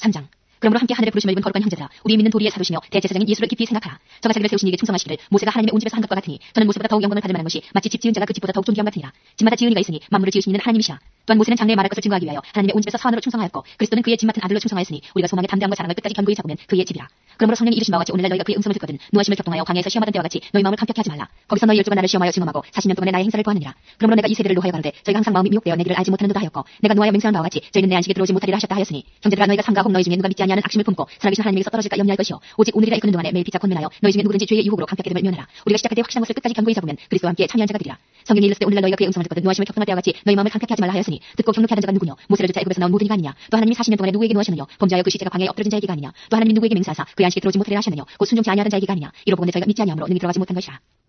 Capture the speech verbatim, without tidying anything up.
삼 장. 그러므로 함께 하늘의 부르심을 입은 거룩한 형제들아, 우리 믿는 도리의 사도시며 대제사장인 예수를 깊이 생각하라. 저가 자기를 세우신 이에게 충성하시기를 모세가 하나님의 온 집에서 한 것과 같으니 저는 모세보다 더욱 영광을 받을 만한 것이 마치 집 지은 자가 그 집보다 더욱 존귀함 같으니라. 집마다 지은 이가 있으니 만물을 지으신 이는 하나님이시라. 또한 모세는 장래에 말할 것을 증거하기 위하여 하나님의 온 집에서 서한으로 충성하였고 그리스도는 그의 집 맡은 아들로 충성하였으니 우리가 소망의 담대함과 사랑을 끝까지 견고히 잡으면 그의 집이라. 그러므로 성령이 이르신 바와 같이 오늘날 너희가 그의 음성을 듣거든 노하심을 격동하여 광야에서 시험하던 때와 같이 너희 마음을 감격해 하지 말라. 거기서 너희 열조가 나를 시험하여 증험하고 사십 년 동안에 나의 행사를 보았느니라. 그러므로 내가 이 세대를 노하여 가로되 저희가 항상 마음이 미혹되어 내 길을 알지 못하는 듯 하였고 내가 노하여 맹세한 바와 같이 저희는 내 안식에 들어오지 못하리라 하셨다 하였으니 형제들아 너희가 삼가 혹 너희 중에 누가 믿지 아니하는 악심을 품고 살아계신 하나님에게서 떨어질까 염려할 것이요 오직 오늘이라 이끄는 동안에 매일 피차 권면하여 너희 중에 누구든지 죄의 유혹으로 감격게 됨을 면하라. 우리가 시작할 때 확실한 것을 끝까지 견고히 잡으면 그리스도와 함께 참여한 자가 되리라. 성경이 이르시되 오늘날 너희가 그의 음성을 듣거든 노하심을 격동할 때와 같이 너희 마음을 감격해 하지 말라 하였으니 듣고 경록해 하던 자가 누구뇨 모세를 쫓아 애굽에서 나온 모든 이가 아니냐. 또 하나님이 사십 년 동안에 누구에게 노하시느뇨 범죄하여 그 시체가 광야에 엎드러진 자에게가 아니냐. 또 하나님이 누구에게 맹세하사 그의 안식에 들어오지 못하리라 하시느뇨 곧 순종치 아니하던 자에게가 아니냐. 이로 보건대 저희가 믿지 아니함으로 능히 들어가지 못한 것이라.